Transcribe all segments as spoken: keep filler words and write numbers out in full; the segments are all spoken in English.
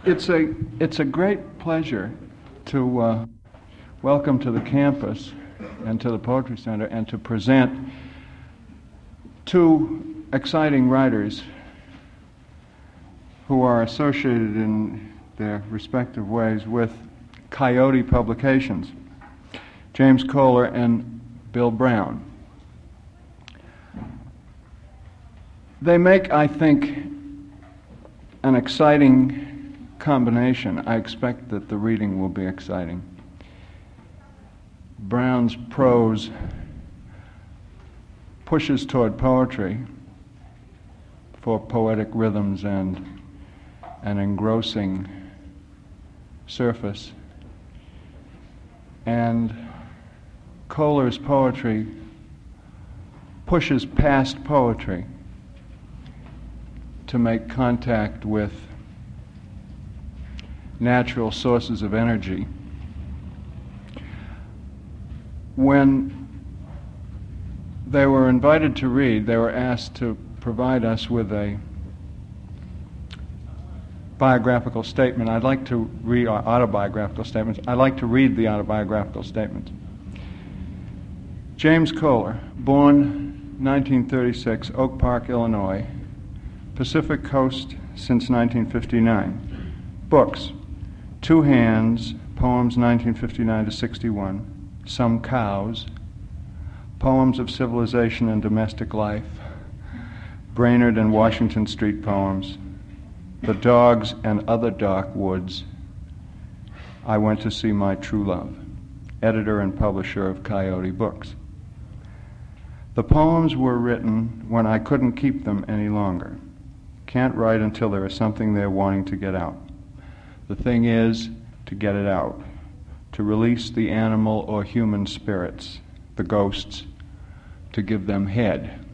It's a it's a great pleasure to uh, welcome to the campus and to the Poetry Center and to present two exciting writers who are associated in their respective ways with Coyote Publications, James Kohler and Bill Brown. They make, I think, an exciting combination. I expect that the reading will be exciting. Brown's prose pushes toward poetry for poetic rhythms and an engrossing surface. And Kohler's poetry pushes past poetry to make contact with natural sources of energy. When they were invited to read, they were asked to provide us with a biographical statement. I'd like to read autobiographical statements. I'd like to read the autobiographical statement. James Kohler, born nineteen thirty-six, Oak Park, Illinois, Pacific Coast since nineteen fifty-nine. Books: Two Hands, poems nineteen fifty-nine to sixty-one, Some Cows, Poems of Civilization and Domestic Life, Brainerd and Washington Street Poems, The Dogs and Other Dark Woods, I Went to See My True Love, editor and publisher of Coyote Books. The poems were written when I couldn't keep them any longer. Can't write until there is something there wanting to get out. The thing is to get it out, to release the animal or human spirits, the ghosts, to give them head.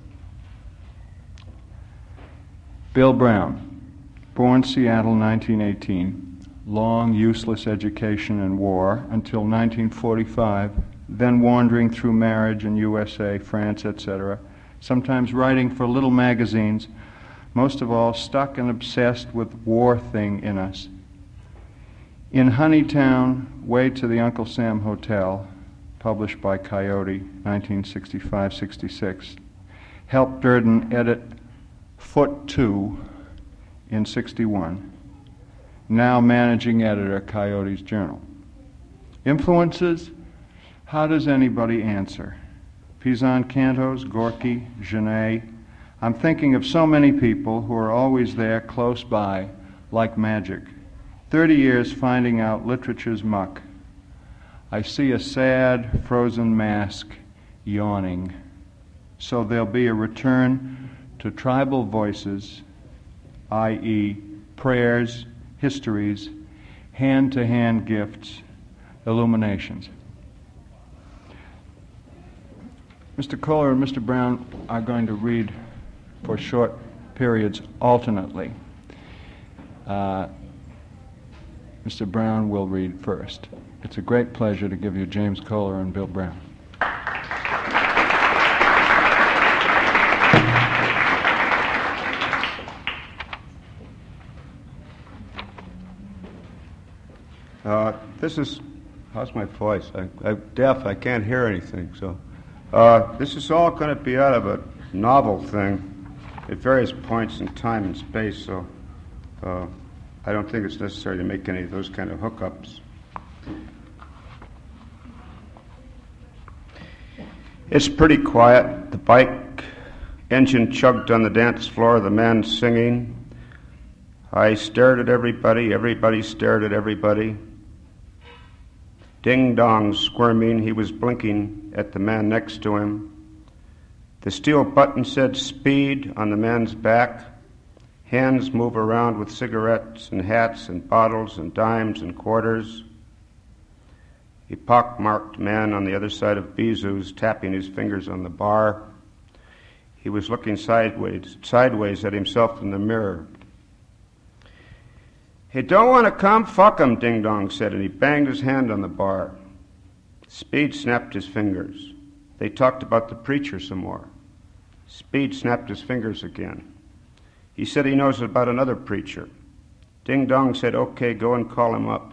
Bill Brown, born Seattle, nineteen eighteen, long useless education and war until nineteen forty-five, then wandering through marriage in U S A, France, et cetera, sometimes writing for little magazines, most of all stuck and obsessed with War Thing in Us. In Honeytown, Way to the Uncle Sam Hotel, published by Coyote, nineteen sixty-five sixty-six, helped Durden edit Foot Two in sixty-one, now managing editor, Coyote's Journal. Influences? How does anybody answer? Pizan Cantos, Gorky, Genet. I'm thinking of so many people who are always there, close by, like magic. Thirty years finding out literature's muck. I see a sad, frozen mask yawning. So there'll be a return to tribal voices, that is prayers, histories, hand-to-hand gifts, illuminations. Mister Kohler and Mister Brown are going to read for short periods alternately. Uh, Mister Brown will read first. It's a great pleasure to give you James Kohler and Bill Brown. Uh, this is, how's my voice? I, I'm deaf, I can't hear anything, so. Uh, this is all going to be out of a novel thing at various points in time and space, so uh, I don't think it's necessary to make any of those kind of hookups. It's pretty quiet. The bike engine chugged on the dance floor, the man singing. I stared at everybody, everybody stared at everybody. Ding-dong squirming, he was blinking at the man next to him. The steel button said speed on the man's back. Hands move around with cigarettes and hats and bottles and dimes and quarters. A pockmarked man on the other side of Bezoos tapping his fingers on the bar. He was looking sideways, sideways at himself in the mirror. Hey, don't want to come? Fuck 'em, Ding Dong said, and he banged his hand on the bar. Speed snapped his fingers. They talked about the preacher some more. Speed snapped his fingers again. He said he knows about another preacher. Ding Dong said, "Okay, go and call him up."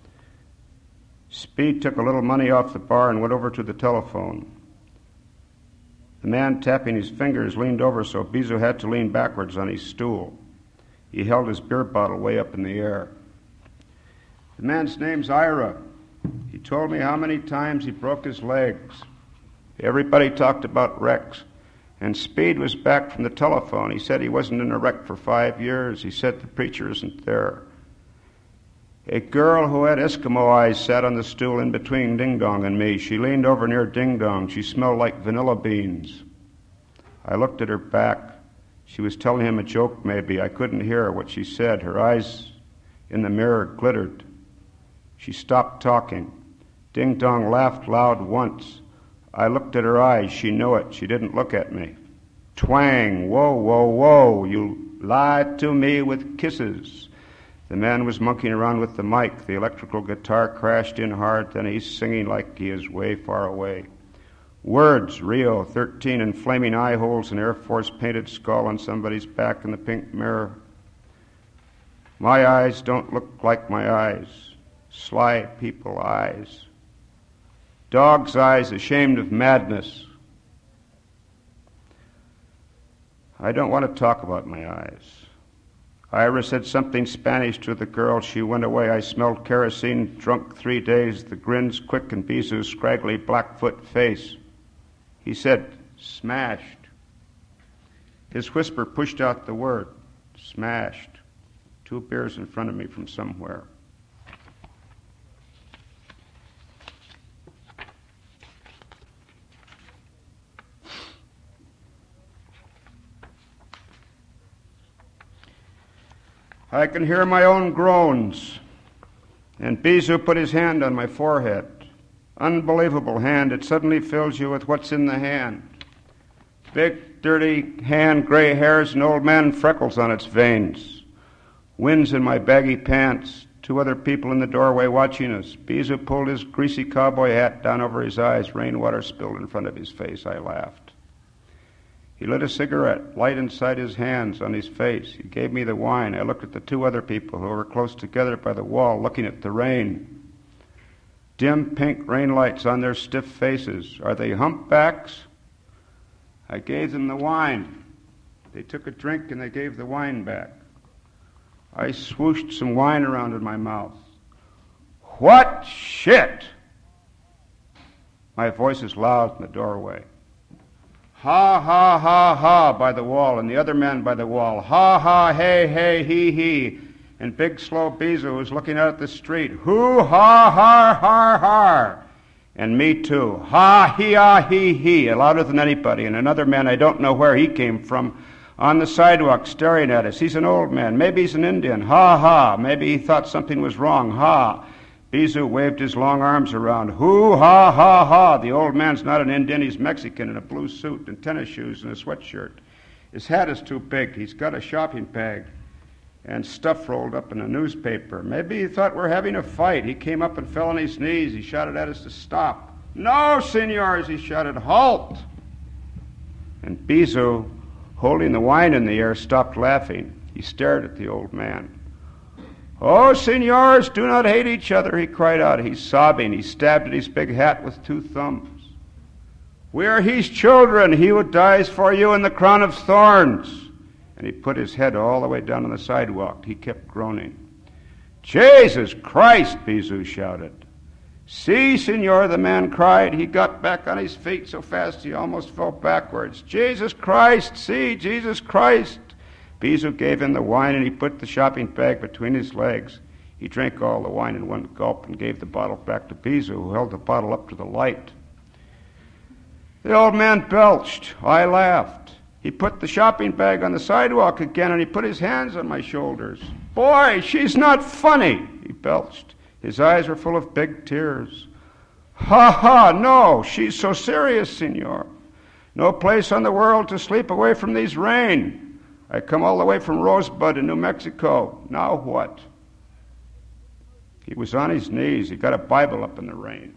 Speed took a little money off the bar and went over to the telephone. The man tapping his fingers leaned over, so Bisou had to lean backwards on his stool. He held his beer bottle way up in the air. "The man's name's Ira. He told me how many times he broke his legs." Everybody talked about wrecks. And Speed was back from the telephone. He said he wasn't in a wreck for five years. He said the preacher isn't there. A girl who had Eskimo eyes sat on the stool in between Ding Dong and me. She leaned over near Ding Dong. She smelled like vanilla beans. I looked at her back. She was telling him a joke, maybe. I couldn't hear what she said. Her eyes in the mirror glittered. She stopped talking. Ding Dong laughed loud once. I looked at her eyes. She knew it. She didn't look at me. Twang! Whoa, whoa, whoa! You lied to me with kisses. The man was monkeying around with the mic. The electrical guitar crashed in hard. Then he's singing like he is way far away. Words, Rio, thirteen, and flaming eye holes, an Air Force painted skull on somebody's back in the pink mirror. My eyes don't look like my eyes. Sly people eyes. Dog's eyes, ashamed of madness. I don't want to talk about my eyes. Ira said something Spanish to the girl. She went away. I smelled kerosene, drunk three days, the grins quick in Bisou's scraggly Blackfoot face. He said, "Smashed." His whisper pushed out the word, "Smashed." Two beers in front of me from somewhere. I can hear my own groans. And Bisou put his hand on my forehead. Unbelievable hand. It suddenly fills you with what's in the hand. Big, dirty hand, gray hairs, and old man freckles on its veins. Winds in my baggy pants. Two other people in the doorway watching us. Bisou pulled his greasy cowboy hat down over his eyes. Rainwater spilled in front of his face. I laughed. He lit a cigarette, light inside his hands, on his face. He gave me the wine. I looked at the two other people who were close together by the wall, looking at the rain. Dim pink rain lights on their stiff faces. Are they humpbacks? I gave them the wine. They took a drink and they gave the wine back. I swooshed some wine around in my mouth. What shit! My voice is loud in the doorway. Ha, ha, ha, ha, by the wall, and the other man by the wall. Ha, ha, hey, hey, he, he. And big, slow Bisou was looking out at the street. Hoo, ha, har, har, har. And me too. Ha, he, ah, he, he, louder than anybody. And another man, I don't know where he came from, on the sidewalk staring at us. He's an old man. Maybe he's an Indian. Ha, ha. Maybe he thought something was wrong. Ha. Bisou waved his long arms around. Hoo, ha, ha, ha. The old man's not an Indian. He's Mexican in a blue suit and tennis shoes and a sweatshirt. His hat is too big. He's got a shopping bag and stuff rolled up in a newspaper. Maybe he thought we're having a fight. He came up and fell on his knees. He shouted at us to stop. No, senors, he shouted, halt. And Bisou, holding the wine in the air, stopped laughing. He stared at the old man. Oh, senors, do not hate each other, he cried out. He's sobbing. He stabbed at his big hat with two thumbs. We are his children, he who dies for you in the crown of thorns. And he put his head all the way down on the sidewalk. He kept groaning. Jesus Christ, Bisou shouted. See, senor, the man cried. He got back on his feet so fast he almost fell backwards. Jesus Christ, see, Jesus Christ. Bisou gave him the wine, and he put the shopping bag between his legs. He drank all the wine in one gulp and gave the bottle back to Bisou, who held the bottle up to the light. The old man belched. I laughed. He put the shopping bag on the sidewalk again, and he put his hands on my shoulders. Boy, she's not funny, he belched. His eyes were full of big tears. Ha, ha, no, she's so serious, senor. No place on the world to sleep away from these rain. I come all the way from Rosebud in New Mexico. Now what? He was on his knees. He got a Bible up in the rain.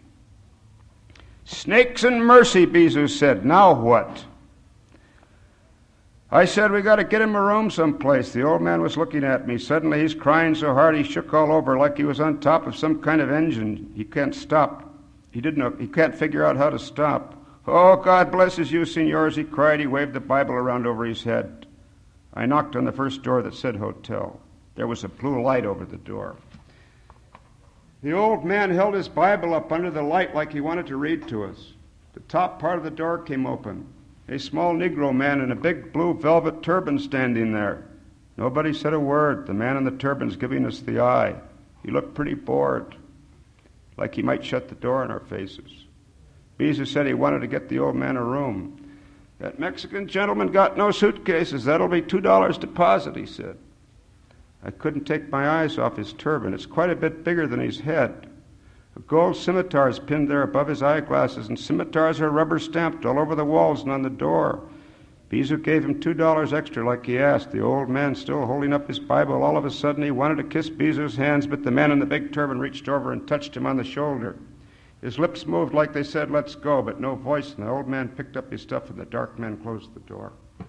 Snakes and mercy, Bisou said. Now what? I said, we got to get him a room someplace. The old man was looking at me. Suddenly he's crying so hard he shook all over like he was on top of some kind of engine. He can't stop. He didn't know, he can't figure out how to stop. Oh, God blesses you, senors, he cried. He waved the Bible around over his head. I knocked on the first door that said hotel. There was a blue light over the door. The old man held his Bible up under the light like he wanted to read to us. The top part of the door came open. A small Negro man in a big blue velvet turban standing there. Nobody said a word. The man in the turban's giving us the eye. He looked pretty bored, like he might shut the door in our faces. Beezer said he wanted to get the old man a room. That Mexican gentleman got no suitcases. That'll be two dollars deposit, he said. I couldn't take my eyes off his turban. It's quite a bit bigger than his head. A gold scimitar is pinned there above his eyeglasses, and scimitars are rubber stamped all over the walls and on the door. Beezer gave him two dollars extra like he asked. The old man still holding up his Bible. All of a sudden he wanted to kiss Beezer's hands, but the man in the big turban reached over and touched him on the shoulder. His lips moved like they said, let's go, but no voice, and the old man picked up his stuff and the dark man closed the door.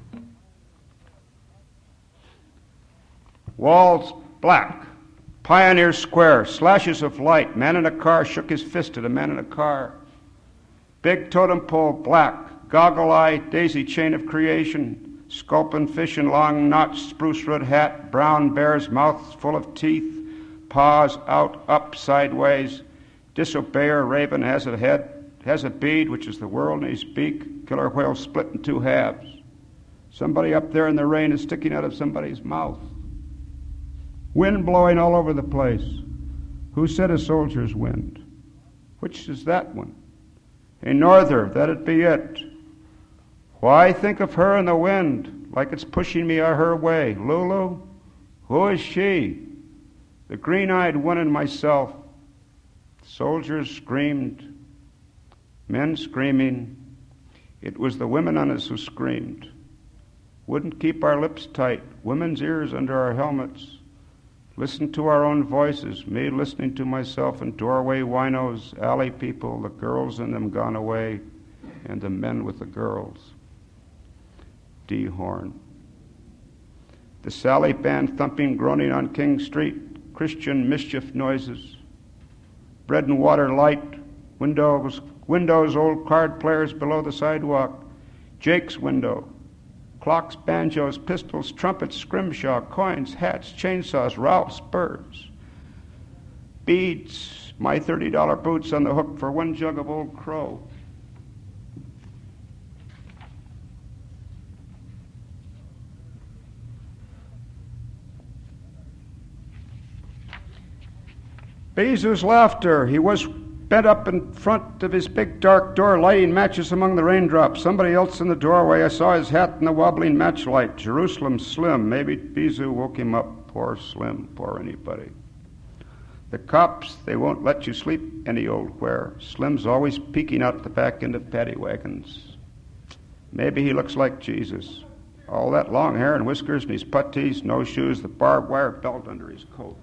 Walls black. Pioneer Square, slashes of light. Man in a car shook his fist at a man in a car. Big totem pole, black. Goggle eye, daisy chain of creation. Sculpin fish in long knots, spruce root hat. Brown bear's mouth full of teeth. Paws out, up, sideways. Disobeyer raven has a head, has a bead, which is the world in his beak. Killer whale split in two halves. Somebody up there in the rain is sticking out of somebody's mouth. Wind blowing all over the place. Who said a soldier's wind? Which is that one? A norther, that'd be it. Why think of her in the wind, like it's pushing me her way? Lulu? Who is she? The green-eyed one and myself. Soldiers screamed, men screaming. It was the women on us who screamed. Wouldn't keep our lips tight, women's ears under our helmets. Listened to our own voices, me listening to myself in doorway winos, alley people, the girls in them gone away, and the men with the girls. D. Horn. The Sally Band thumping, groaning on King Street, Christian mischief noises. Bread and water light, windows, windows, old card players below the sidewalk, Jake's window, clocks, banjos, pistols, trumpets, scrimshaw, coins, hats, chainsaws, Ralph's spurs, beads, my thirty dollar boots on the hook for one jug of Old Crow. Beezer's laughter. He was bent up in front of his big dark door, lighting matches among the raindrops. Somebody else in the doorway. I saw his hat in the wobbling matchlight. Jerusalem Slim. Maybe Beezer woke him up. Poor Slim. Poor anybody. The cops, they won't let you sleep any old where. Slim's always peeking out the back end of paddy wagons. Maybe he looks like Jesus. All that long hair and whiskers and his puttees, no shoes, the barbed wire belt under his coat.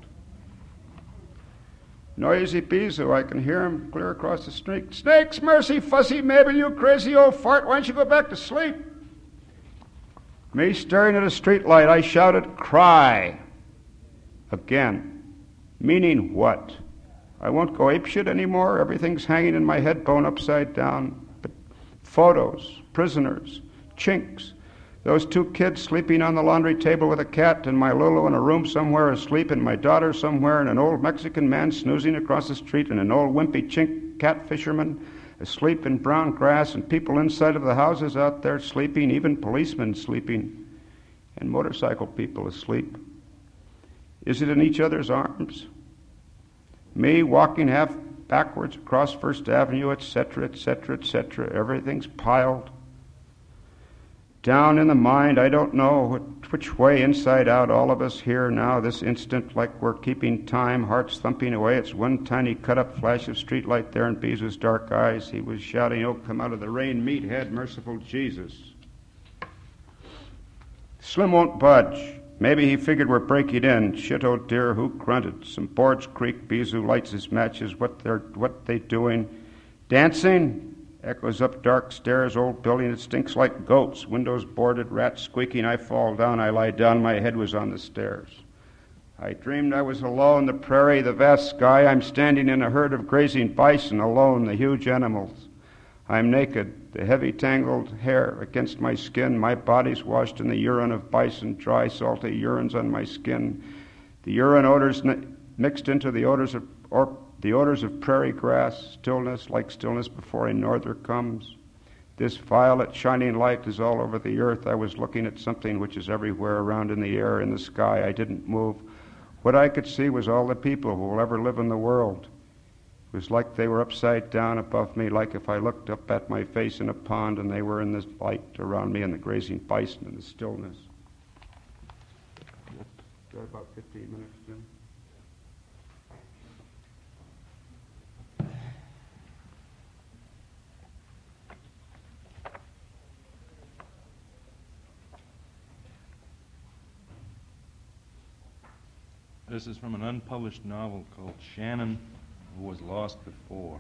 Noisy Beezer, I can hear him clear across the street. Snakes, mercy, fussy, Mabel, you crazy old fart, why don't you go back to sleep? Me staring at a street light, I shouted, cry. Again. Meaning what? I won't go apeshit anymore. Everything's hanging in my head bone upside down. But photos, prisoners, chinks. Those two kids sleeping on the laundry table with a cat, and my Lulu in a room somewhere asleep, and my daughter somewhere, and an old Mexican man snoozing across the street, and an old wimpy chink cat fisherman asleep in brown grass, and people inside of the houses out there sleeping, even policemen sleeping, and motorcycle people asleep. Is it in each other's arms? Me walking half backwards across First Avenue, et cetera, et cetera, et cetera. Everything's piled. Down in the mind, I don't know which way, inside out, all of us here now, this instant, like we're keeping time, hearts thumping away. It's one tiny cut-up flash of streetlight there in Beezer's dark eyes. He was shouting, oh, come out of the rain, meathead, merciful Jesus. Slim won't budge. Maybe he figured we're breaking in. Shit, oh dear, who grunted? Some boards creak. Beezer lights his matches. What they're, what they doing? Dancing? Echoes up dark stairs, old building, it stinks like goats. Windows boarded, rats squeaking. I fall down, I lie down, my head was on the stairs. I dreamed I was alone, the prairie, the vast sky. I'm standing in a herd of grazing bison, alone, the huge animals. I'm naked, the heavy tangled hair against my skin. My body's washed in the urine of bison, dry, salty urines on my skin. The urine odors mixed into the odors of or the odors of prairie grass, stillness like stillness before a norther comes. This violet shining light is all over the earth. I was looking at something which is everywhere around in the air, in the sky. I didn't move. What I could see was all the people who will ever live in the world. It was like they were upside down above me, like if I looked up at my face in a pond and they were in this light around me and the grazing bison and the stillness. Got about fifteen minutes, Jim. This is from an unpublished novel called Shannon, Who Was Lost Before.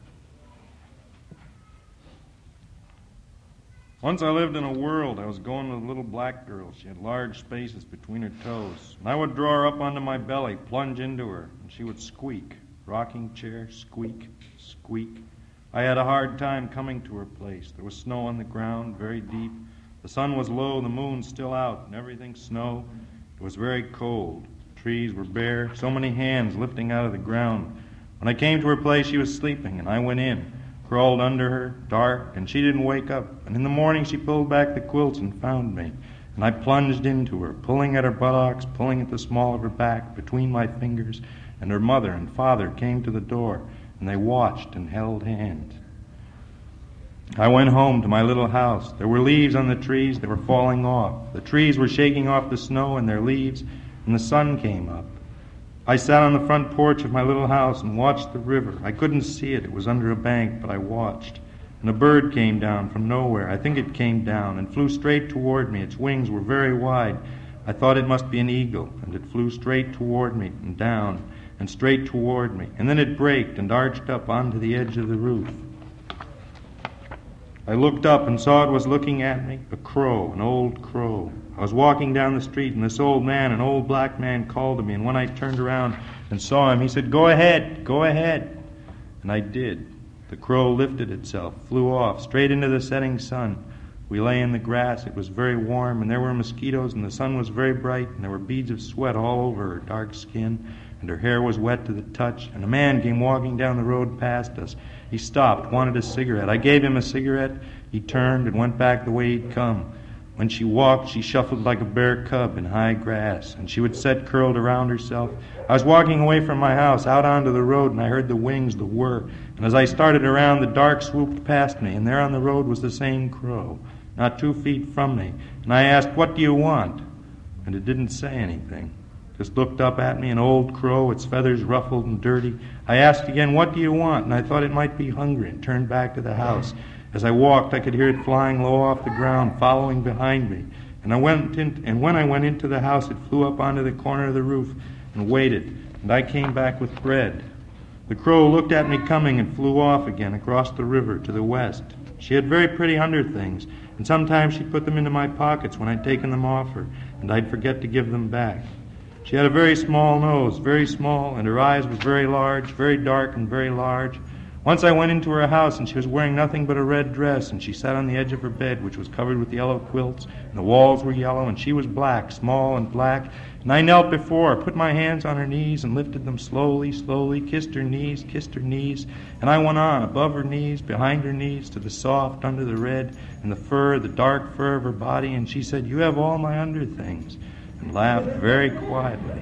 Once I lived in a world. I was going with a little black girl. She had large spaces between her toes. And I would draw her up onto my belly, plunge into her, and she would squeak. Rocking chair, squeak, squeak. I had a hard time coming to her place. There was snow on the ground, very deep. The sun was low, the moon still out, and everything snow. It was very cold. Trees were bare, so many hands lifting out of the ground. When I came to her place, she was sleeping, and I went in, crawled under her, dark, and she didn't wake up. And in the morning, she pulled back the quilts and found me. And I plunged into her, pulling at her buttocks, pulling at the small of her back, between my fingers, and her mother and father came to the door, and they watched and held hands. I went home to my little house. There were leaves on the trees. They were falling off. The trees were shaking off the snow and their leaves, and the sun came up. I sat on the front porch of my little house and watched the river. I couldn't see it. It was under a bank, but I watched. And a bird came down from nowhere. I think it came down and flew straight toward me. Its wings were very wide. I thought it must be an eagle, and it flew straight toward me and down and straight toward me. And then it braked and arched up onto the edge of the roof. I looked up and saw it was looking at me, a crow, an old crow. I was walking down the street, and this old man, an old black man, called to me, and when I turned around and saw him, he said, "Go ahead, go ahead." And I did. The crow lifted itself, flew off, straight into the setting sun. We lay in the grass. It was very warm, and there were mosquitoes, and the sun was very bright, and there were beads of sweat all over her dark skin, and her hair was wet to the touch, and a man came walking down the road past us. He stopped, wanted a cigarette. I gave him a cigarette. He turned and went back the way he'd come. When she walked, she shuffled like a bear cub in high grass, and she would sit curled around herself. I was walking away from my house, out onto the road, and I heard the wings, the whir. And as I started around, the dark swooped past me, and there on the road was the same crow, not two feet from me. And I asked, "What do you want?" And it didn't say anything. Just looked up at me, an old crow, its feathers ruffled and dirty. I asked again, "What do you want?" And I thought it might be hungry, and turned back to the house. As I walked, I could hear it flying low off the ground, following behind me. And I went in, and when I went into the house, it flew up onto the corner of the roof and waited. And I came back with bread. The crow looked at me coming and flew off again across the river to the west. She had very pretty underthings, and sometimes she'd put them into my pockets when I'd taken them off her, and I'd forget to give them back. She had a very small nose, very small, and her eyes were very large, very dark and very large. Once I went into her house, and she was wearing nothing but a red dress, and she sat on the edge of her bed, which was covered with yellow quilts, and the walls were yellow, and she was black, small and black. And I knelt before her, put my hands on her knees, and lifted them slowly, slowly, kissed her knees, kissed her knees, and I went on, above her knees, behind her knees, to the soft, under the red, and the fur, the dark fur of her body, and she said, "You have all my underthings," and laughed very quietly.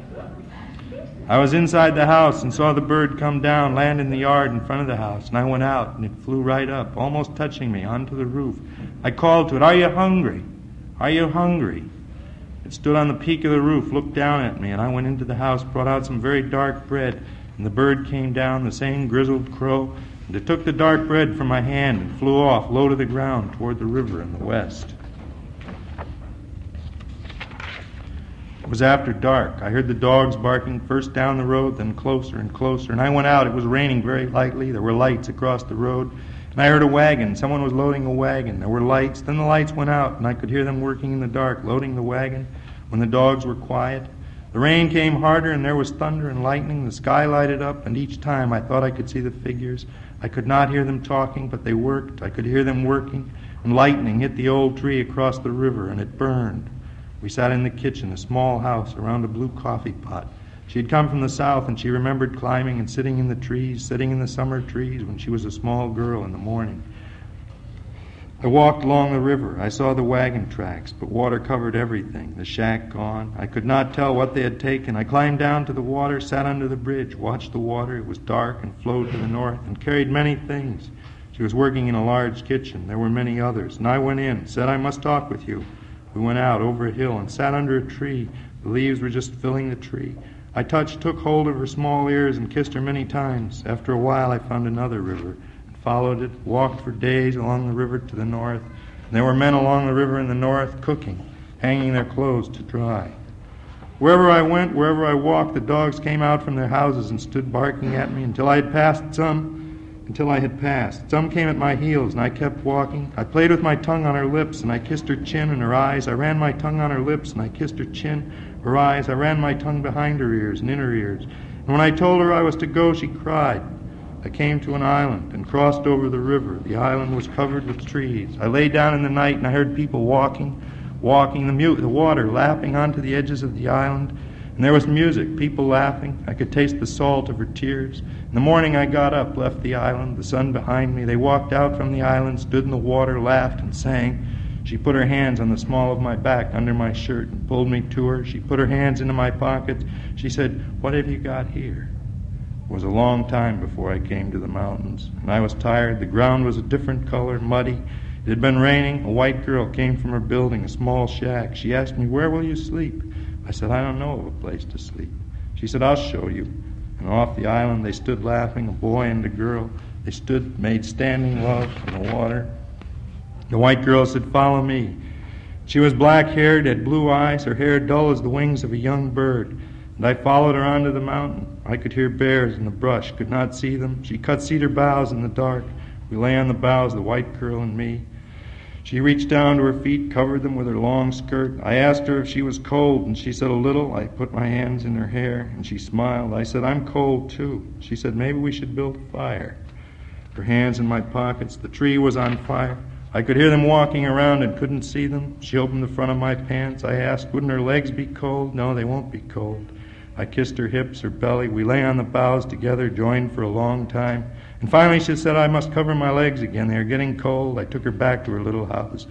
I was inside the house and saw the bird come down, land in the yard in front of the house, and I went out, and it flew right up, almost touching me, onto the roof. I called to it, "Are you hungry? Are you hungry?" It stood on the peak of the roof, looked down at me, and I went into the house, brought out some very dark bread, and the bird came down, the same grizzled crow, and it took the dark bread from my hand and flew off, low to the ground, toward the river in the west. It was after dark. I heard the dogs barking, first down the road, then closer and closer. And I went out. It was raining very lightly. There were lights across the road. And I heard a wagon. Someone was loading a wagon. There were lights. Then the lights went out, and I could hear them working in the dark, loading the wagon when the dogs were quiet. The rain came harder, and there was thunder and lightning. The sky lighted up, and each time I thought I could see the figures. I could not hear them talking, but they worked. I could hear them working, and lightning hit the old tree across the river, and it burned. We sat in the kitchen, a small house, around a blue coffee pot. She had come from the south, and she remembered climbing and sitting in the trees, sitting in the summer trees when she was a small girl in the morning. I walked along the river. I saw the wagon tracks, but water covered everything, the shack gone. I could not tell what they had taken. I climbed down to the water, sat under the bridge, watched the water. It was dark and flowed to the north and carried many things. She was working in a large kitchen. There were many others. And I went in, said, "I must talk with you." We went out over a hill and sat under a tree. The leaves were just filling the tree. I touched, took hold of her small ears and kissed her many times. After a while I found another river, followed it, walked for days along the river to the north. And there were men along the river in the north cooking, hanging their clothes to dry. Wherever I went, wherever I walked, the dogs came out from their houses and stood barking at me until I had passed some, until I had passed. Some came at my heels, and I kept walking. I played with my tongue on her lips, and I kissed her chin and her eyes. I ran my tongue on her lips, and I kissed her chin, her eyes. I ran my tongue behind her ears and in her ears. And when I told her I was to go, she cried. I came to an island and crossed over the river. The island was covered with trees. I lay down in the night and I heard people walking, walking, the, mu- the water lapping onto the edges of the island. And there was music, people laughing. I could taste the salt of her tears. In the morning I got up, left the island, the sun behind me. They walked out from the island, stood in the water, laughed and sang. She put her hands on the small of my back under my shirt and pulled me to her. She put her hands into my pockets. She said, "What have you got here?" It was a long time before I came to the mountains, and I was tired. The ground was a different color, muddy. It had been raining. A white girl came from her building, a small shack. She asked me, "Where will you sleep?" I said, "I don't know of a place to sleep." She said, "I'll show you." And off the island they stood laughing, a boy and a girl. They stood, made standing love in the water. The white girl said, "Follow me." She was black-haired, had blue eyes, her hair dull as the wings of a young bird. And I followed her onto the mountain. I could hear bears in the brush, could not see them. She cut cedar boughs in the dark. We lay on the boughs, the white girl and me. She reached down to her feet, covered them with her long skirt. I asked her if she was cold, and she said a little. I put my hands in her hair, and she smiled. I said, "I'm cold, too." She said, "Maybe we should build a fire." Her hands in my pockets. The tree was on fire. I could hear them walking around and couldn't see them. She opened the front of my pants. I asked, "Wouldn't her legs be cold?" "No, they won't be cold." I kissed her hips, her belly. We lay on the boughs together, joined for a long time. And finally she said, "I must cover my legs again. They are getting cold." I took her back to her little house.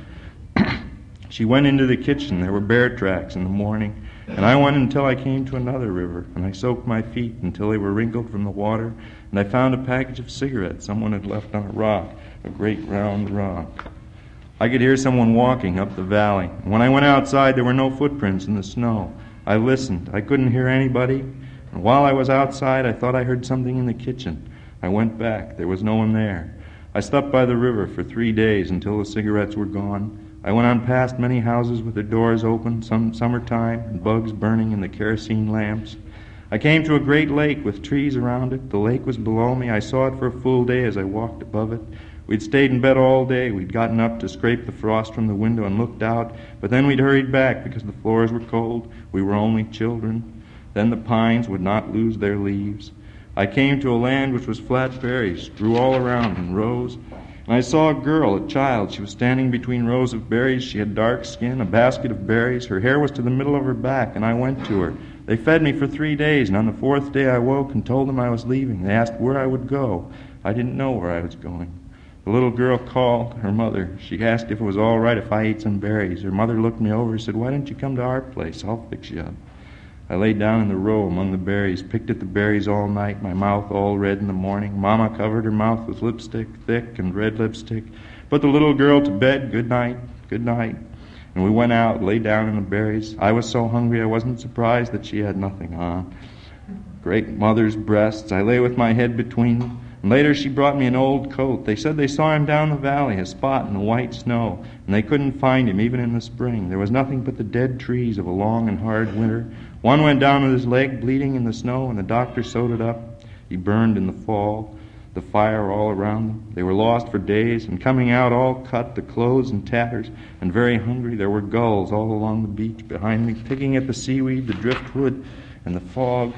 She went into the kitchen. There were bear tracks in the morning. And I went until I came to another river. And I soaked my feet until they were wrinkled from the water. And I found a package of cigarettes someone had left on a rock, a great round rock. I could hear someone walking up the valley. And when I went outside, there were no footprints in the snow. I listened. I couldn't hear anybody. And while I was outside, I thought I heard something in the kitchen. I went back. There was no one there. I stopped by the river for three days until the cigarettes were gone. I went on past many houses with their doors open, some summertime, and bugs burning in the kerosene lamps. I came to a great lake with trees around it. The lake was below me. I saw it for a full day as I walked above it. We'd stayed in bed all day. We'd gotten up to scrape the frost from the window and looked out, but then we'd hurried back because the floors were cold. We were only children. Then the pines would not lose their leaves. I came to a land which was flat berries, grew all around in rows. And I saw a girl, a child. She was standing between rows of berries. She had dark skin, a basket of berries. Her hair was to the middle of her back, and I went to her. They fed me for three days, and on the fourth day I woke and told them I was leaving. They asked where I would go. I didn't know where I was going. The little girl called her mother. She asked if it was all right if I ate some berries. Her mother looked me over and said, "Why don't you come to our place? I'll fix you up." I lay down in the row among the berries, picked at the berries all night, my mouth all red in the morning. Mama covered her mouth with lipstick, thick and red lipstick. Put the little girl to bed. Good night, good night. And we went out, lay down in the berries. I was so hungry I wasn't surprised that she had nothing on. Great mother's breasts. I lay with my head between them. And later she brought me an old coat. They said they saw him down the valley, a spot in the white snow, and they couldn't find him even in the spring. There was nothing but the dead trees of a long and hard winter. One went down with his leg bleeding in the snow, and the doctor sewed it up. He burned in the fall. the fire all around them. They were lost for days, and coming out all cut, the clothes in tatters, and very hungry. There were gulls all along the beach behind me, picking at the seaweed, the driftwood, and the fog.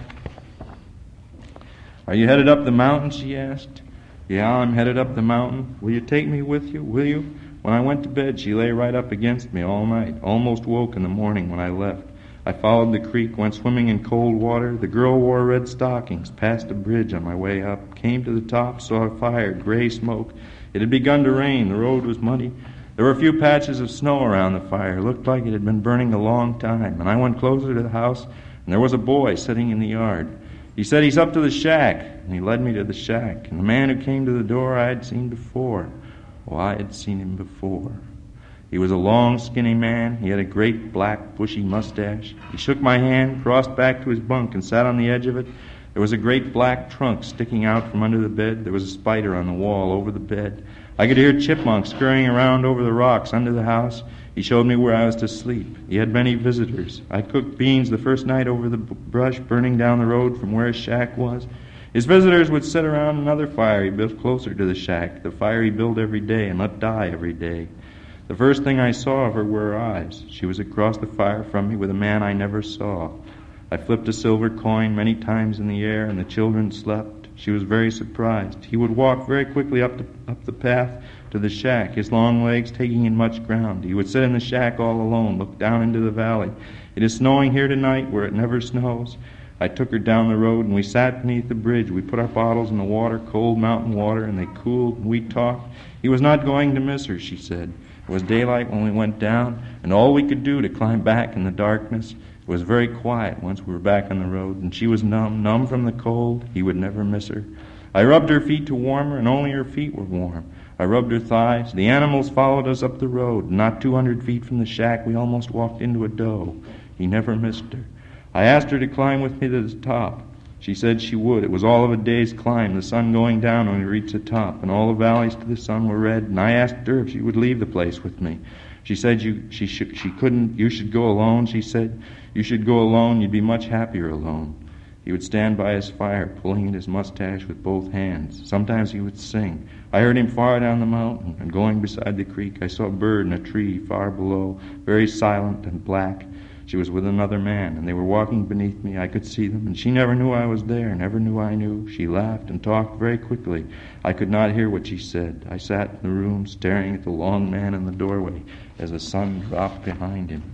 "Are you headed up the mountain?" she asked. "Yeah, I'm headed up the mountain. Will you take me with you, will you?" When I went to bed, she lay right up against me all night, almost woke in the morning when I left. I followed the creek, went swimming in cold water. The girl wore red stockings, passed a bridge on my way up, came to the top, saw a fire, gray smoke. It had begun to rain. The road was muddy. There were a few patches of snow around the fire. It looked like it had been burning a long time. And I went closer to the house, and there was a boy sitting in the yard. He said, "He's up to the shack." And he led me to the shack. And the man who came to the door I had seen before. Oh, I had seen him before. He was a long, skinny man. He had a great, black, bushy mustache. He shook my hand, crossed back to his bunk, and sat on the edge of it. There was a great black trunk sticking out from under the bed. There was a spider on the wall over the bed. I could hear chipmunks scurrying around over the rocks under the house. He showed me where I was to sleep. He had many visitors. I cooked beans the first night over the brush burning down the road from where his shack was. His visitors would sit around another fire he built closer to the shack, the fire he built every day and let die every day. The first thing I saw of her were her eyes. She was across the fire from me with a man I never saw. I flipped a silver coin many times in the air, and the children slept. She was very surprised. He would walk very quickly up the, up the path to the shack, his long legs taking in much ground. He would sit in the shack all alone, look down into the valley. "It is snowing here tonight where it never snows." I took her down the road, and we sat beneath the bridge. We put our bottles in the water, cold mountain water, and they cooled, and we talked. He was not going to miss her, she said. It was daylight when we went down, and all we could do to climb back in the darkness. It was very quiet once we were back on the road, and she was numb, numb from the cold. He would never miss her. I rubbed her feet to warm her, and only her feet were warm. I rubbed her thighs. The animals followed us up the road. Not two hundred feet from the shack, we almost walked into a doe. He never missed her. I asked her to climb with me to the top. She said she would. It was all of a day's climb, the sun going down when we reached the top, and all the valleys to the sun were red, and I asked her if she would leave the place with me. She said you, she, sh- she couldn't. You should go alone, she said. You should go alone. You'd be much happier alone. He would stand by his fire, pulling at his mustache with both hands. Sometimes he would sing. I heard him far down the mountain, and going beside the creek, I saw a bird in a tree far below, very silent and black. She was with another man, and they were walking beneath me. I could see them, and she never knew I was there, never knew I knew. She laughed and talked very quickly. I could not hear what she said. I sat in the room, staring at the long man in the doorway as the sun dropped behind him.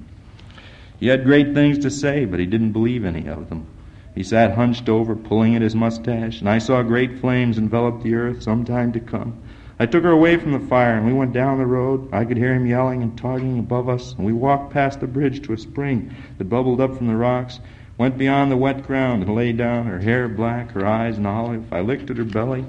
He had great things to say, but he didn't believe any of them. He sat hunched over, pulling at his mustache, and I saw great flames envelop the earth some time to come. I took her away from the fire, and we went down the road. I could hear him yelling and talking above us, and we walked past the bridge to a spring that bubbled up from the rocks, went beyond the wet ground and lay down, her hair black, her eyes an olive. I licked at her belly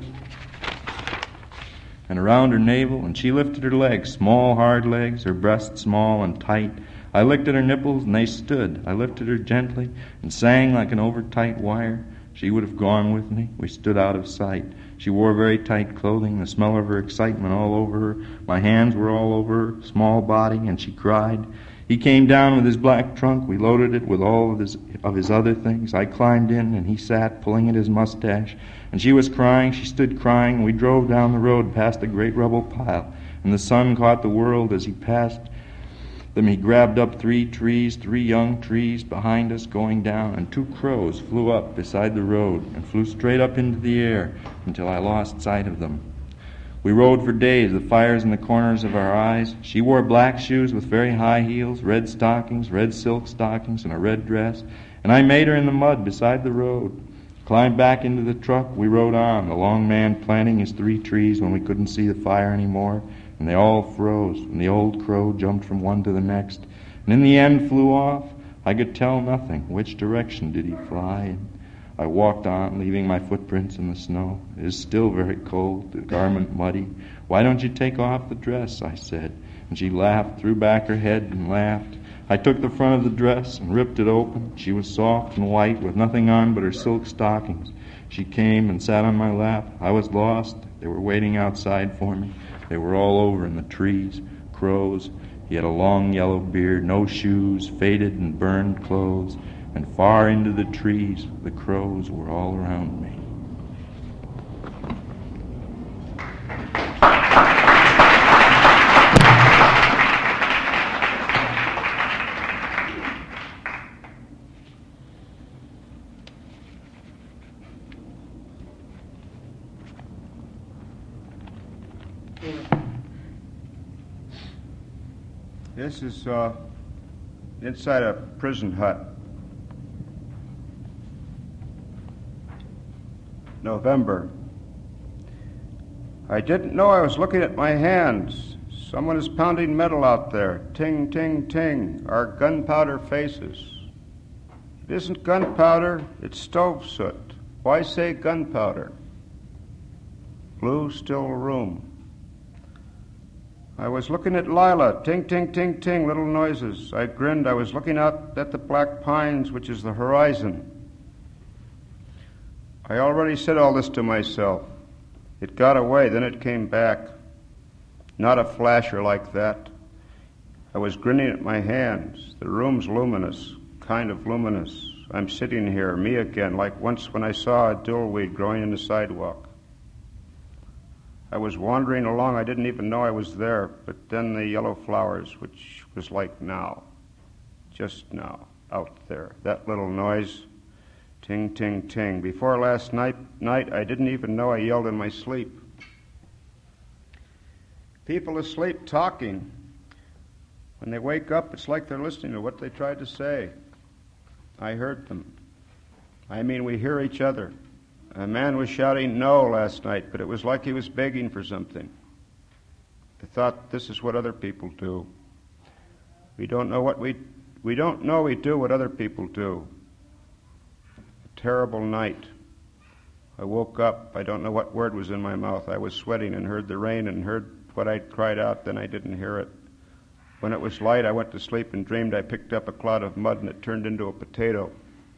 and around her navel, and she lifted her legs, small, hard legs, her breasts small and tight. I licked at her nipples, and they stood. I lifted her gently and sang like an over-tight wire. She would have gone with me. We stood out of sight. She wore very tight clothing, the smell of her excitement all over her. My hands were all over her small body, and she cried. He came down with his black trunk. We loaded it with all of his, of his other things. I climbed in, and he sat, pulling at his mustache. And she was crying. She stood crying, and we drove down the road past a great rubble pile. And the sun caught the world as he passed them. He grabbed up three trees, three young trees behind us going down, and two crows flew up beside the road and flew straight up into the air until I lost sight of them. We rode for days, the fires in the corners of our eyes. She wore black shoes with very high heels, red stockings, red silk stockings, and a red dress, and I made her in the mud beside the road. Climbed back into the truck, we rode on, the long man planting his three trees when we couldn't see the fire anymore. And they all froze, and the old crow jumped from one to the next, and in the end flew off. I could tell nothing. Which direction did he fly? And I walked on, leaving my footprints in the snow. It is still very cold, the garment muddy. "Why don't you take off the dress?" I said. And she laughed, threw back her head and laughed. I took the front of the dress and ripped it open. She was soft and white, with nothing on but her silk stockings. She came and sat on my lap. I was lost. They were waiting outside for me. They were all over in the trees, crows. He had a long yellow beard, no shoes, faded and burned clothes, and far into the trees, the crows were all around me. This is uh, inside a prison hut. November. I didn't know I was looking at my hands. Someone is pounding metal out there. Ting, ting, ting. Our gunpowder faces. It isn't gunpowder, it's stove soot. Why say gunpowder? Blue, still room. I was looking at Lila. Ting, ting, ting, ting, little noises. I grinned. I was looking out at the black pines, which is the horizon. I already said all this to myself. It got away, then it came back. Not a flasher like that. I was grinning at my hands. The room's luminous, kind of luminous. I'm sitting here, me again, like once when I saw a dillweed growing in the sidewalk. I was wandering along. I didn't even know I was there. But then the yellow flowers, which was like now, just now, out there. That little noise, ting, ting, ting. Before last night, night, I didn't even know I yelled in my sleep. People asleep talking. When they wake up, it's like they're listening to what they tried to say. I heard them. I mean, we hear each other. A man was shouting no last night, but it was like he was begging for something. I thought, this is what other people do. We don't know what we, we don't know we do what other people do. A terrible night. I woke up. I don't know what word was in my mouth. I was sweating and heard the rain and heard what I'd cried out, then I didn't hear it. When it was light, I went to sleep and dreamed I picked up a clod of mud and it turned into a potato.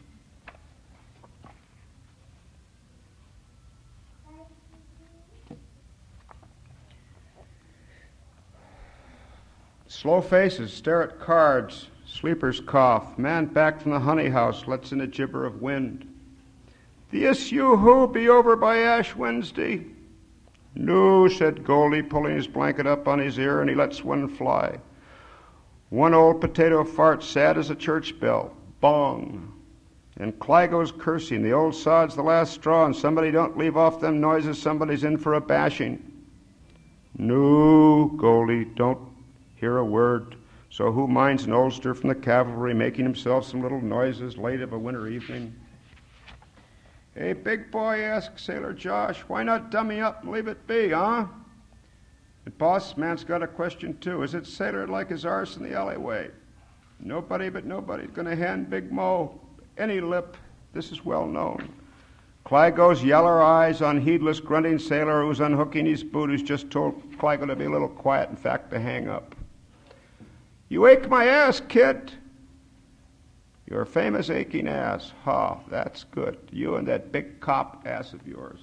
Slow faces stare at cards. Sleepers cough. Man back from the honey house lets in a gibber of wind. The issue who be over by Ash Wednesday? No, said Goldie, pulling his blanket up on his ear, and he lets one fly. One old potato farts, sad as a church bell. Bong. And Clygo's cursing. The old sod's the last straw, and somebody don't leave off them noises, somebody's in for a bashing. No, Goldie, don't hear a word. So who minds an oldster from the cavalry making himself some little noises late of a winter evening? Hey, big boy, asked Sailor Josh, why not dummy up and leave it be, huh? And boss man's got a question, too. Is it sailor like his arse in the alleyway? Nobody but nobody's going to hand Big Mo any lip. This is well known. Clygo's yeller eyes on heedless grunting sailor who's unhooking his boot, who's just told Clygo to be a little quiet, in fact, to hang up. You ache my ass, kid. Your famous aching ass. Ha, oh, that's good. You and that big cop ass of yours.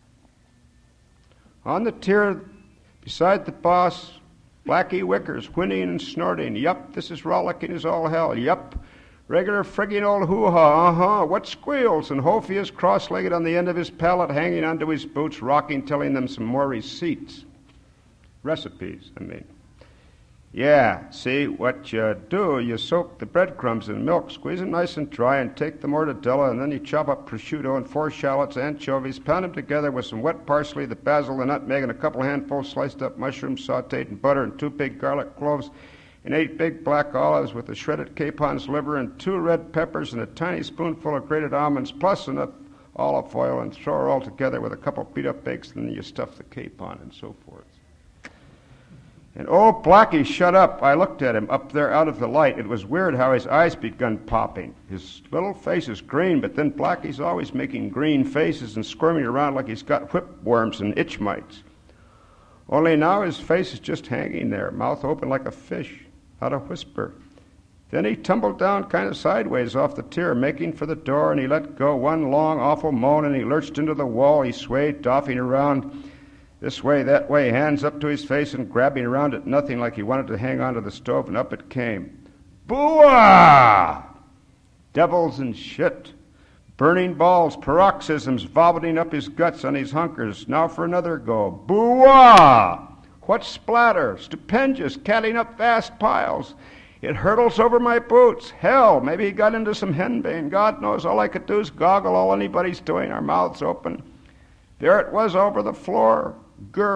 On the tier beside the boss, Blackie Wickers, whinnying and snorting. Yup, this is rollicking as all hell. Yup, regular frigging old hoo-ha. Uh-huh, what squeals? And Hofi is cross-legged on the end of his pallet, hanging onto his boots, rocking, telling them some more receipts. Recipes, I mean. Yeah, see, what you do, you soak the breadcrumbs in milk, squeeze them nice and dry, and take the mortadella, and then you chop up prosciutto and four shallots, anchovies, pound them together with some wet parsley, the basil, the nutmeg, and a couple handfuls sliced up mushrooms, sautéed in butter, and two big garlic cloves, and eight big black olives with a shredded capon's liver, and two red peppers, and a tiny spoonful of grated almonds, plus enough olive oil, and throw it all together with a couple beat-up eggs, and then you stuff the capon, and so forth. And old Blackie shut up. I looked at him up there out of the light. It was weird how his eyes begun popping. His little face is green, but then Blackie's always making green faces and squirming around like he's got whipworms and itch mites. Only now his face is just hanging there, mouth open like a fish, not a whisper. Then he tumbled down kind of sideways off the tier, making for the door, and he let go one long, awful moan, and he lurched into the wall. He swayed, doffing around this way, that way, hands up to his face and grabbing around at nothing like he wanted to hang onto the stove, and up it came. Boo-ah! Devils and shit. Burning balls, paroxysms, vomiting up his guts on his hunkers. Now for another go. Boo-ah! What splatter! Stupendous, catting up vast piles. It hurtles over my boots. Hell, maybe he got into some henbane. God knows, all I could do is goggle all anybody's doing, our mouths open. There it was over the floor. Gurry,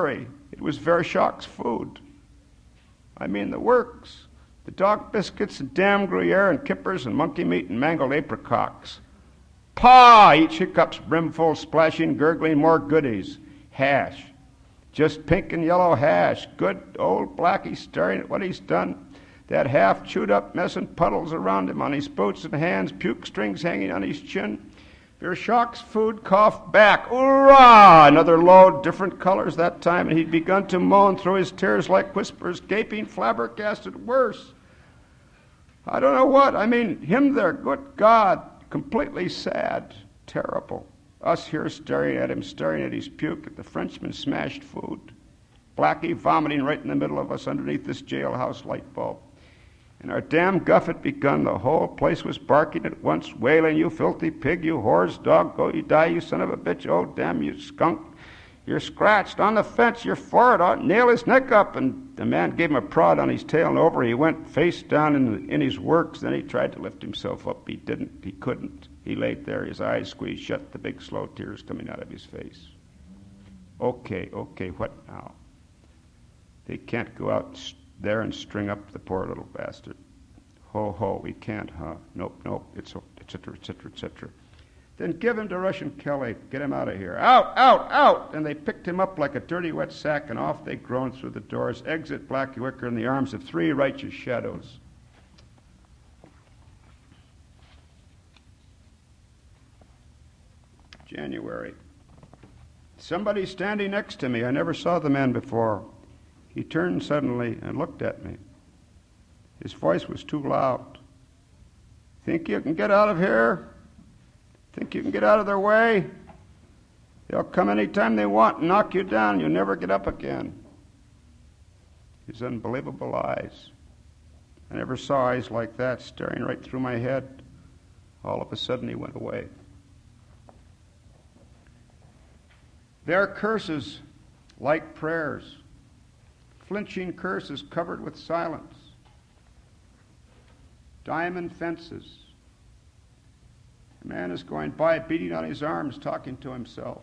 It was Vershak's food. I mean, the works. The dog biscuits and damn Gruyere and kippers and monkey meat and mangled apricots. Paw! Each hiccup's brimful, splashing, gurgling, more goodies. Hash. Just pink and yellow hash. Good old Blackie staring at what he's done. That half chewed up mess and puddles around him on his boots and hands, puke strings hanging on his chin. Vershak's food coughed back. Hurrah! Another load, different colors that time, and he'd begun to moan through his tears like whispers, gaping, flabbergasted, worse. I don't know what. I mean, him there, good God, completely sad, terrible. Us here staring at him, staring at his puke, at the Frenchman's smashed food. Blackie vomiting right in the middle of us underneath this jailhouse light bulb. And our damn guff had begun. The whole place was barking at once, wailing, "You filthy pig, you whore's dog, go you die, you son of a bitch, oh damn you skunk. You're scratched on the fence, you're for it, I'll nail his neck up." And the man gave him a prod on his tail, and over he went face down in, in his works. Then he tried to lift himself up. He didn't. He couldn't. He laid there, his eyes squeezed shut, the big slow tears coming out of his face. Okay, okay, what now? They can't go out there and string up the poor little bastard. Ho, ho, we can't, huh? Nope, nope, it's et cetera, et cetera, et cetera. Then give him to Russian Kelly. Get him out of here. Out, out, out! And they picked him up like a dirty wet sack, and off they groaned through the doors. Exit Blackie Wicker in the arms of three righteous shadows. January. Somebody standing next to me. I never saw the man before. He turned suddenly and looked at me. His voice was too loud. "Think you can get out of here? Think you can get out of their way? They'll come any time they want and knock you down. You'll never get up again." His unbelievable eyes. I never saw eyes like that, staring right through my head. All of a sudden he went away. Their curses, like prayers, flinching curses covered with silence. Diamond fences. A man is going by, beating on his arms, talking to himself.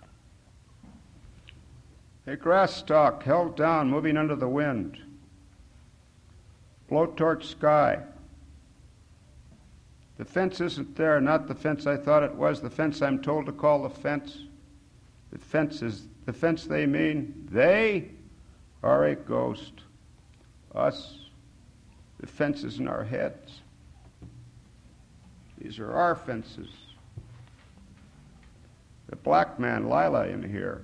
A grass stalk held down, moving under the wind. Blowtorch sky. The fence isn't there, not the fence I thought it was, the fence I'm told to call the fence. The fence is the fence they mean. They are a ghost. Us, the fences in our heads. These are our fences. The black man, Lila, in here.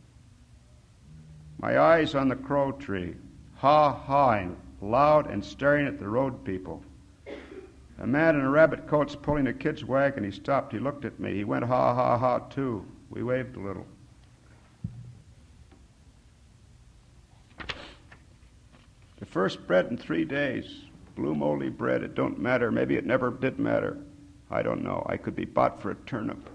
My eyes on the crow tree, ha-haing, loud and staring at the road people. A man in a rabbit coat's pulling a kid's wagon. He stopped. He looked at me. He went ha-ha-ha too. We waved a little. The first bread in three days. Blue moldy bread. It don't matter. Maybe it never did matter. I don't know. I could be bought for a turnip.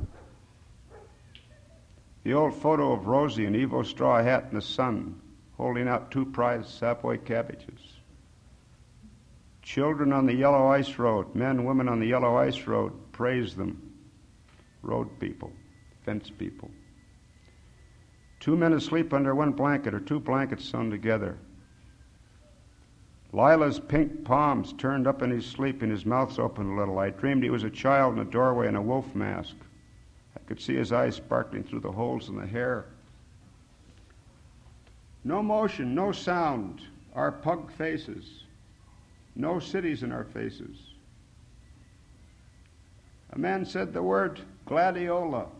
The old photo of Rosie in Evo straw hat in the sun, holding out two prized Savoy cabbages. Children on the yellow ice road, men, women on the yellow ice road, praise them. Road people, fence people. Two men asleep under one blanket or two blankets sewn together. Lila's pink palms turned up in his sleep and his mouth's open a little. I dreamed he was a child in a doorway in a wolf mask. I could see his eyes sparkling through the holes in the hair. No motion, no sound, our pug faces. No cities in our faces. A man said the word gladiola.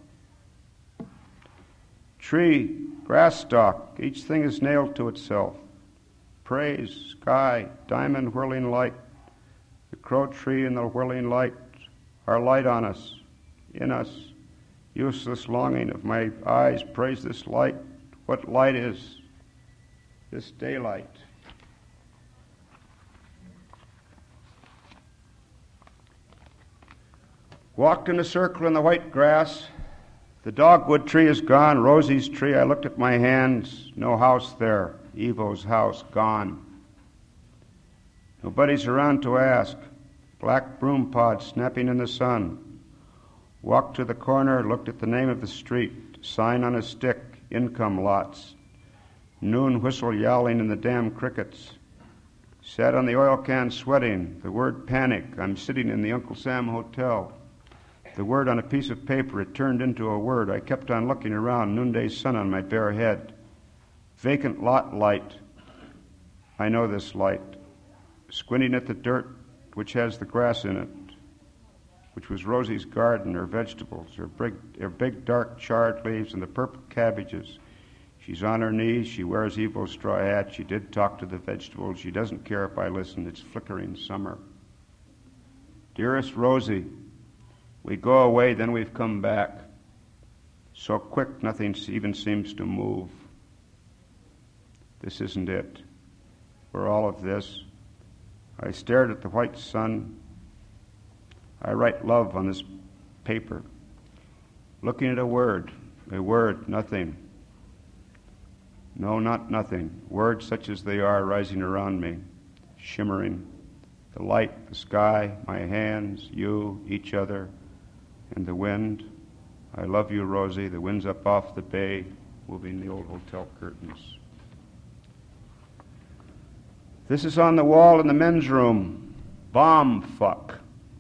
Tree, grass stalk, each thing is nailed to itself. Praise, sky, diamond whirling light. The crow tree and the whirling light are light on us, in us. Useless longing of my eyes, praise this light. What light is? This daylight. Walked in a circle in the white grass. The dogwood tree is gone, Rosie's tree. I looked at my hands. No house there. Evo's house gone. Nobody's around to ask. Black broom pod snapping in the sun. Walked to the corner, looked at the name of the street. Sign on a stick, income lots. Noon whistle yowling in the damn crickets. Sat on the oil can sweating. The word panic. I'm sitting in the Uncle Sam Hotel. The word on a piece of paper. It turned into a word. I kept on looking around. Noonday sun on my bare head. Vacant lot light. I know this light. Squinting at the dirt which has the grass in it, which was Rosie's garden, her vegetables, her big, her big dark charred leaves and the purple cabbages. She's on her knees. She wears Evo's straw hat. She did talk to the vegetables. She doesn't care if I listen. It's flickering summer. Dearest Rosie, we go away, then we've come back. So quick, nothing even seems to move. This isn't it. For all of this, I stared at the white sun. I write love on this paper, looking at a word, a word, nothing. No, not nothing. Words such as they are rising around me, shimmering. The light, the sky, my hands, you, each other, and the wind. I love you, Rosie. The wind's up off the bay, moving the old hotel curtains. This is on the wall in the men's room. Bomb fuck.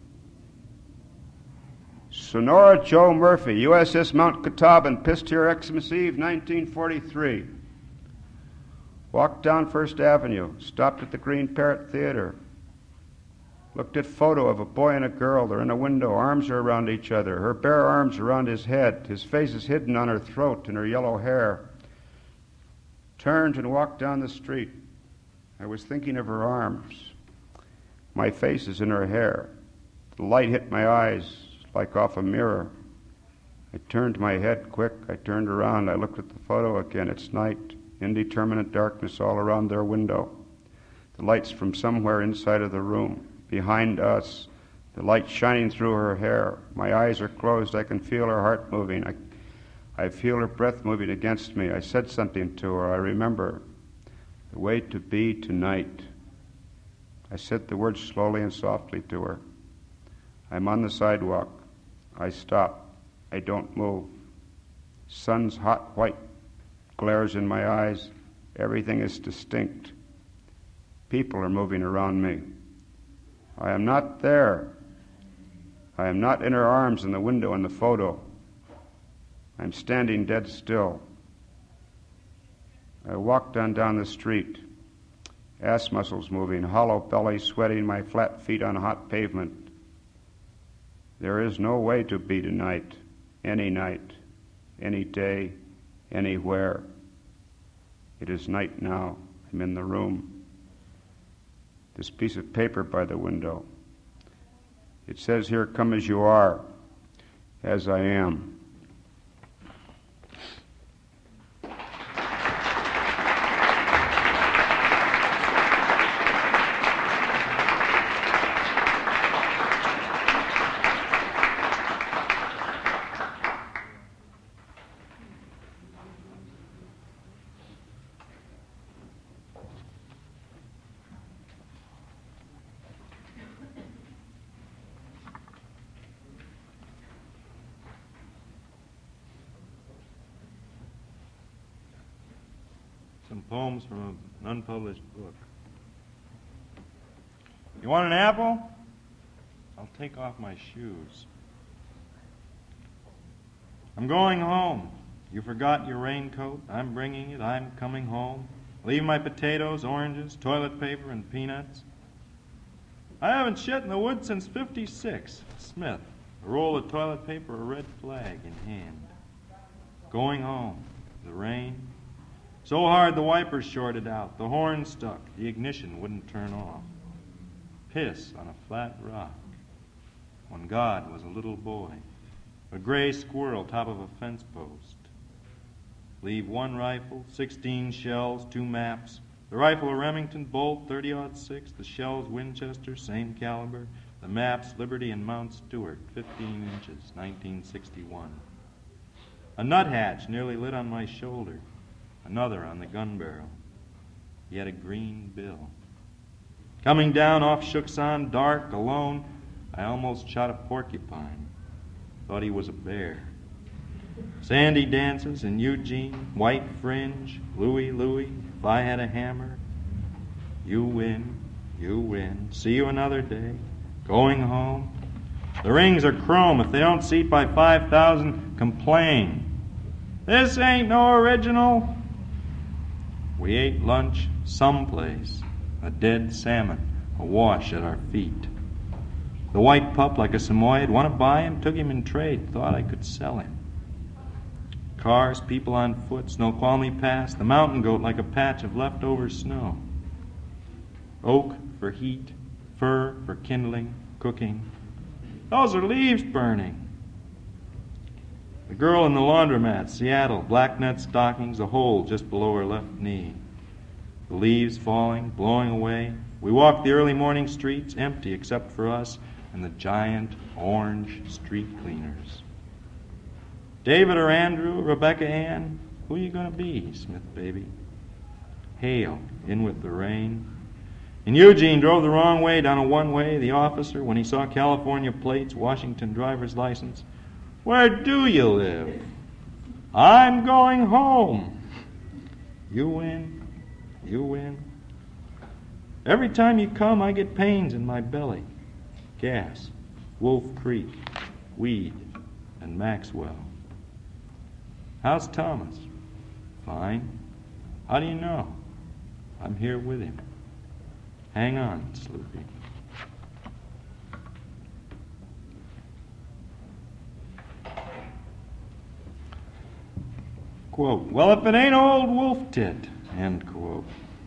Sonora Joe Murphy, U S S Mount Catawba, pissed here Xmas Eve, nineteen forty-three. Walked down First Avenue, stopped at the Green Parrot Theater, looked at photo of a boy and a girl. They're in a window, arms are around each other, her bare arms around his head, his face is hidden on her throat and her yellow hair. Turned and walked down the street. I was thinking of her arms. My face is in her hair. The light hit my eyes like off a mirror. I turned my head quick. I turned around. I looked at the photo again. It's night. Indeterminate darkness all around their window. The light's from somewhere inside of the room. Behind us. The light shining through her hair. My eyes are closed. I can feel her heart moving. I, I feel her breath moving against me. I said something to her. I remember. The way to be tonight. I said the words slowly and softly to her. I'm on the sidewalk. I stop. I don't move. Sun's hot white glares in my eyes. Everything is distinct. People are moving around me. I am not there. I am not in her arms in the window in the photo. I'm standing dead still. I walked on down the street, ass muscles moving, hollow belly sweating, my flat feet on hot pavement. There is no way to be tonight, any night, any day, anywhere. It is night now. I'm in the room. This piece of paper by the window. It says here, come as you are, as I am. Some poems from an unpublished book. You want an apple? I'll take off my shoes. I'm going home. You forgot your raincoat. I'm bringing it. I'm coming home. Leave my potatoes, oranges, toilet paper, and peanuts. I haven't shit in the woods since fifty-six. Smith, a roll of toilet paper, a red flag in hand. Going home. The rain. So hard the wipers shorted out. The horn stuck. The ignition wouldn't turn off. Piss on a flat rock. When God was a little boy. A gray squirrel top of a fence post. Leave one rifle, sixteen shells, two maps. The rifle a Remington Bolt, thirty aught six. The shells Winchester, same caliber. The maps Liberty and Mount Stewart, fifteen inches, nineteen sixty-one. A nuthatch nearly lit on my shoulder. Another on the gun barrel. He had a green bill. Coming down off Shooksan, dark, alone, I almost shot a porcupine. Thought he was a bear. Sandy dances in Eugene, white fringe, Louie, Louie, if I had a hammer. You win, you win. See you another day. Going home. The rings are chrome. If they don't seat by five thousand, complain. This ain't no original. We ate lunch someplace. A dead salmon, awash at our feet. The white pup, like a Samoyed, want to buy him, took him in trade, thought I could sell him. Cars, people on foot, Snoqualmie Pass, the mountain goat like a patch of leftover snow. Oak for heat, fir for kindling, cooking. Those are leaves burning. The girl in the laundromat, Seattle, black net stockings, a hole just below her left knee. The leaves falling, blowing away. We walk the early morning streets, empty except for us and the giant orange street cleaners. David or Andrew, Rebecca Ann, who are you going to be, Smith baby? Hail, in with the rain. And Eugene drove the wrong way down a one-way. The officer, when he saw California plates, Washington driver's license, where do you live? I'm going home. You win, you win. Every time you come, I get pains in my belly. Gas, Wolf Creek, weed, and Maxwell. How's Thomas? Fine. How do you know? I'm here with him. Hang on, Sloopy. Quote, well, if it ain't old Wolf Tit, end quote.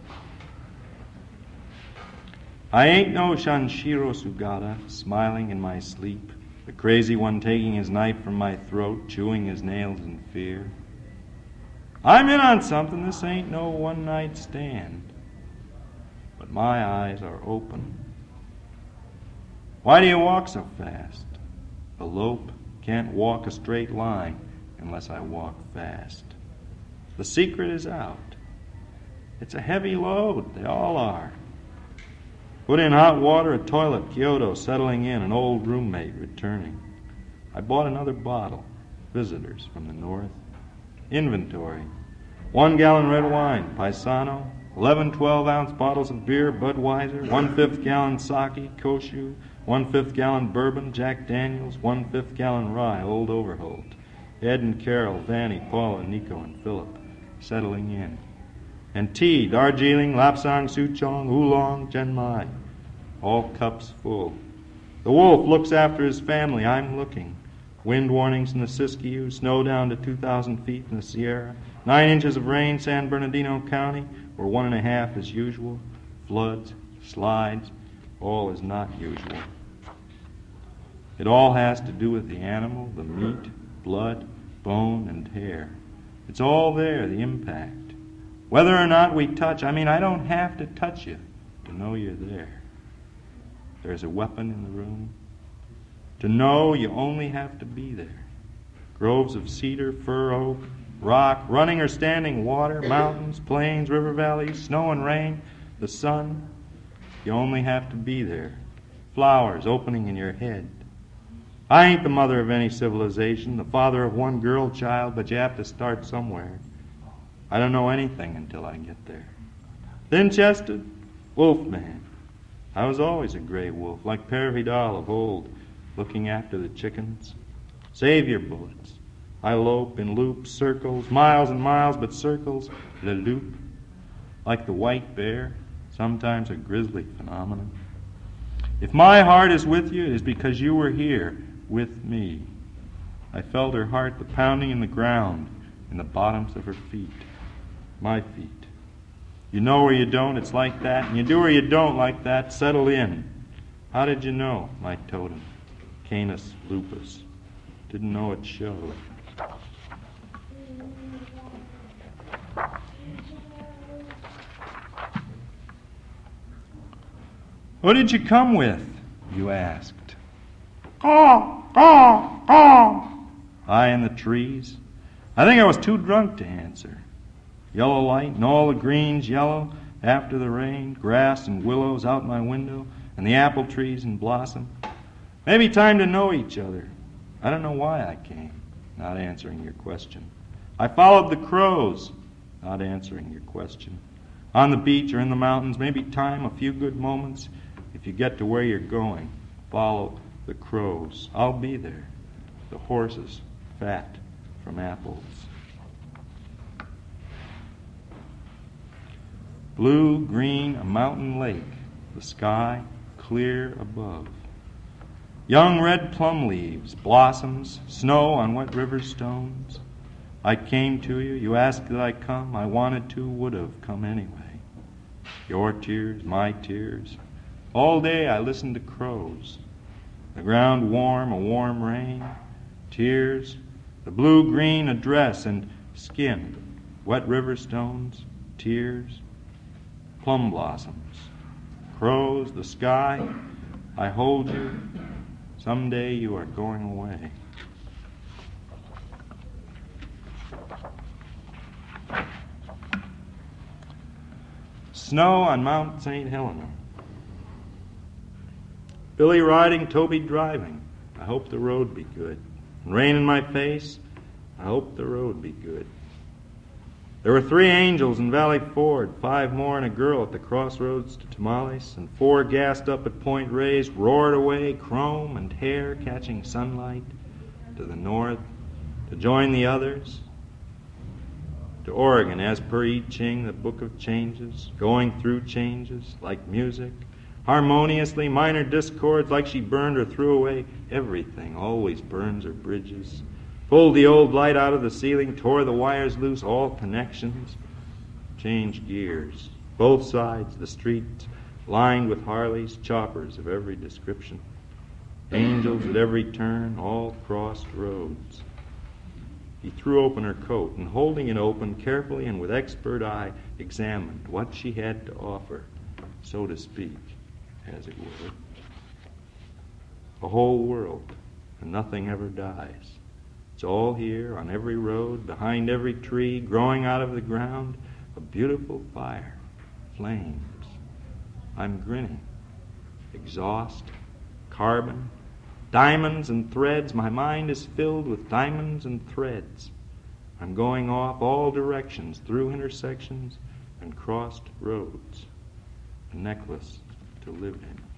I ain't no Shanshiro Sugata, smiling in my sleep, the crazy one taking his knife from my throat, chewing his nails in fear. I'm in on something, this ain't no one-night stand. But my eyes are open. Why do you walk so fast? A lope can't walk a straight line unless I walk fast. The secret is out. It's a heavy load, they all are. Put in hot water, a toilet, Kyoto, settling in, an old roommate returning. I bought another bottle, visitors from the north. Inventory, one gallon red wine, Paisano, eleven twelve-ounce bottles of beer, Budweiser, one-fifth gallon sake, Koshu, one-fifth gallon bourbon, Jack Daniels, one-fifth gallon rye, Old Overholt. Ed and Carol, Vanny, Paula, Nico, and Philip, settling in. And tea, Darjeeling, Lapsang, Souchong, Oolong, Genmai, all cups full. The wolf looks after his family, I'm looking. Wind warnings in the Siskiyou, snow down to two thousand feet in the Sierra, nine inches of rain, San Bernardino County, where one and a half is usual, floods, slides, all is not usual. It all has to do with the animal, the meat, blood, bone, and hair. It's all there, the impact. Whether or not we touch, I mean, I don't have to touch you to know you're there. There's a weapon in the room. To know, you only have to be there. Groves of cedar, fir oak, rock, running or standing water, mountains, plains, river valleys, snow and rain, the sun. You only have to be there. Flowers opening in your head. I ain't the mother of any civilization, the father of one girl child, but you have to start somewhere. I don't know anything until I get there. Thin-chested, wolf man. I was always a gray wolf, like Père Vidal of old, looking after the chickens. Savior bullets. I lope in loops, circles, miles and miles, but circles, le loop. Like the white bear, sometimes a grisly phenomenon. If my heart is with you, it is because you were here with me. I felt her heart, the pounding in the ground, in the bottoms of her feet. My feet. You know or you don't, it's like that. And you do or you don't like that, settle in. How did you know, my totem? Canis lupus. Didn't know it showed. Who did you come with? You asked. Caw, caw, caw. High in the trees. I think I was too drunk to answer. Yellow light and all the greens yellow after the rain, grass and willows out my window, and the apple trees in blossom. Maybe time to know each other. I don't know why I came. not answering your question. I followed the crows, not answering your question. On the beach or in the mountains, maybe time a few good moments. If you get to where you're going, follow the crows. I'll be there. The horses, fat from apples. Blue, green, a mountain lake, the sky clear above. Young red plum leaves, blossoms, snow on wet river stones. I came to you, you asked that I come, I wanted to, would have come anyway. Your tears, my tears. All day I listened to crows. The ground warm, a warm rain. Tears, the blue-green a dress and skin. Wet river stones, tears, plum blossoms. Crows, the sky, I hold you. Someday you are going away. Snow on Mount Saint Helena. Billy riding, Toby driving. I hope the road be good. Rain in my face. I hope the road be good. There were three angels in Valley Ford, five more and a girl at the crossroads to Tamales, and four gassed up at Point Reyes, roared away, chrome and hair catching sunlight to the north to join the others. To Oregon, as per I Ching, the book of changes, going through changes like music, harmoniously, minor discords like she burned or threw away. Everything always burns her bridges. Pulled the old light out of the ceiling, tore the wires loose, all connections. Changed gears. Both sides, the street lined with Harleys, choppers of every description. Angels at every turn, all crossed roads. He threw open her coat, and holding it open, carefully and with expert eye, examined what she had to offer, so to speak, as it were. A whole world, and nothing ever dies. It's all here, on every road, behind every tree, growing out of the ground, a beautiful fire, flames. I'm grinning. Exhaust, carbon, diamonds and threads. My mind is filled with diamonds and threads. I'm going off all directions, through intersections and crossed roads. A necklace to live in.